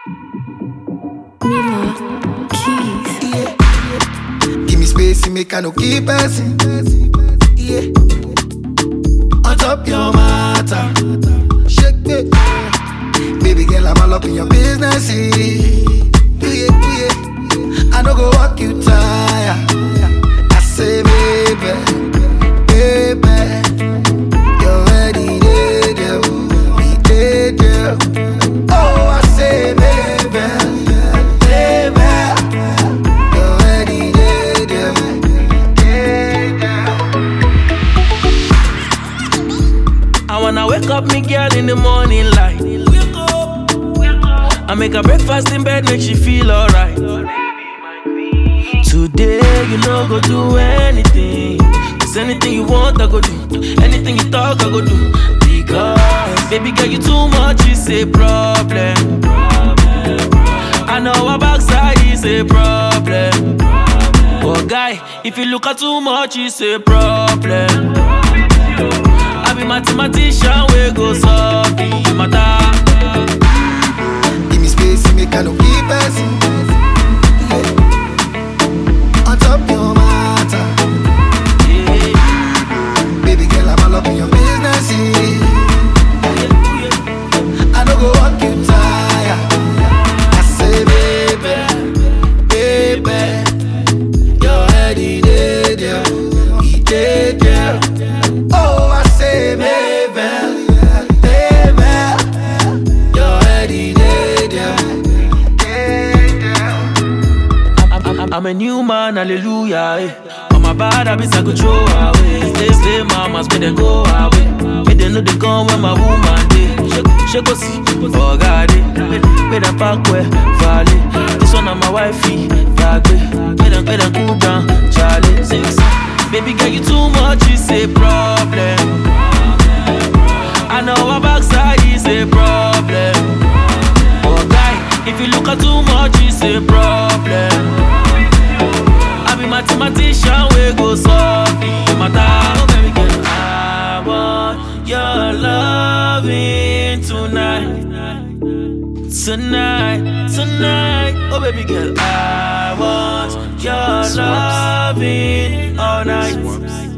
Mila Keys. Yeah. Give me space, make I no keep passing. Yeah. On top your matter, shake it. Baby girl, I'm all up in your business. Yeah. I no go walk you tire. I say, baby, you're ready, there, we did, yeah. Oh, I say, baby, you're ready, there, I wanna wake up me girl in the morning light. I make her breakfast in bed, make she feel alright. Today you know go do anything. Cause anything you want I go do. Anything you talk I go do. Because baby girl you too much is a problem. I know our backside is a problem. But guy, if you look at too much it's a problem. I be mathematician, we go solve the matter. give me space, make I no keep passing. On top your matter, baby girl, I'm all up in your business. I no go walk you tire. I say, baby, you're ready, there, we did, yeah. Oh, I say, baby, you're ready, there. I'm a new man, hallelujah. Eh. On my bad habits I could throw away. Stay mamas, make them go away. Make them know they come when my woman day. She go see, oh God, make them back where valley. This one on my wifey, make them cool down, Charlie. Baby girl, you too much, it's a problem. I know our backside is a problem. Oh guy, if you look at too much, it's a problem. I be mathematician, we go solve the matter. Oh baby girl, I want your loving tonight. Oh baby girl, I want your loving all night.